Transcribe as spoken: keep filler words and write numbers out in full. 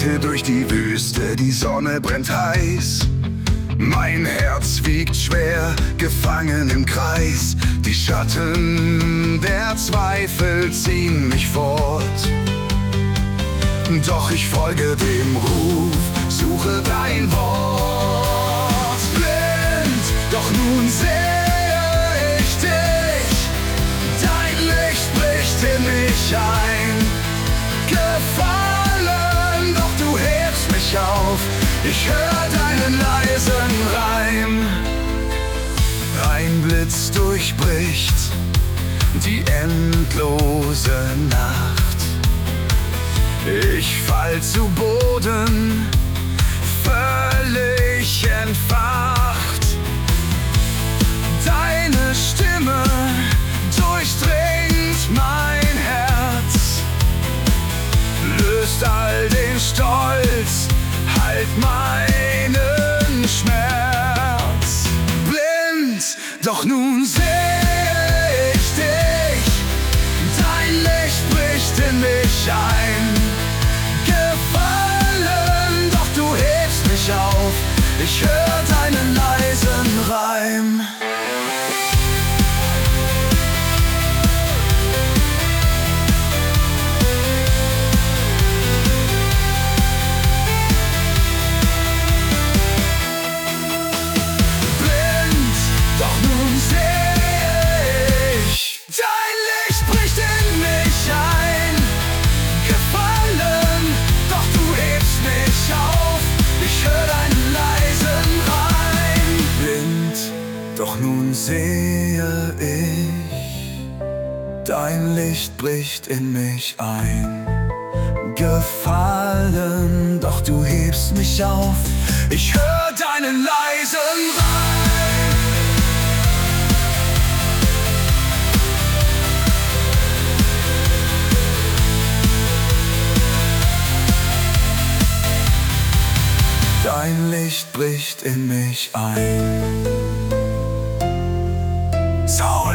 reite durch die Wüste, die Sonne brennt heiß. Mein Herz wiegt schwer, gefangen im Kreis. Die Schatten der Zweifel ziehen mich fort. Doch ich folge dem Ruf, suche dein Wort. Blind, doch nun sehe ich dich. Dein Licht bricht in mich ein. Gefallen, doch du hebst mich auf. Ich hör deinen leisen Reim. Ein Blitz durchbricht die endlose Nacht. Ich fall zu Boden, völlig entfacht. Deine Stimme durchdringt mein Herz, löst all den Stolz, halt meinen Schmerz. Blind, doch nun seh ich dich. Dein Licht bricht in mich ein. Gefallen, doch du hebst mich auf. Ich hör deinen leisen Reim. Doch nun sehe ich, dein Licht bricht in mich ein. Gefallen, doch du hebst mich auf. Ich hör deinen leisen Reim. Dein Licht bricht in mich ein. Soul.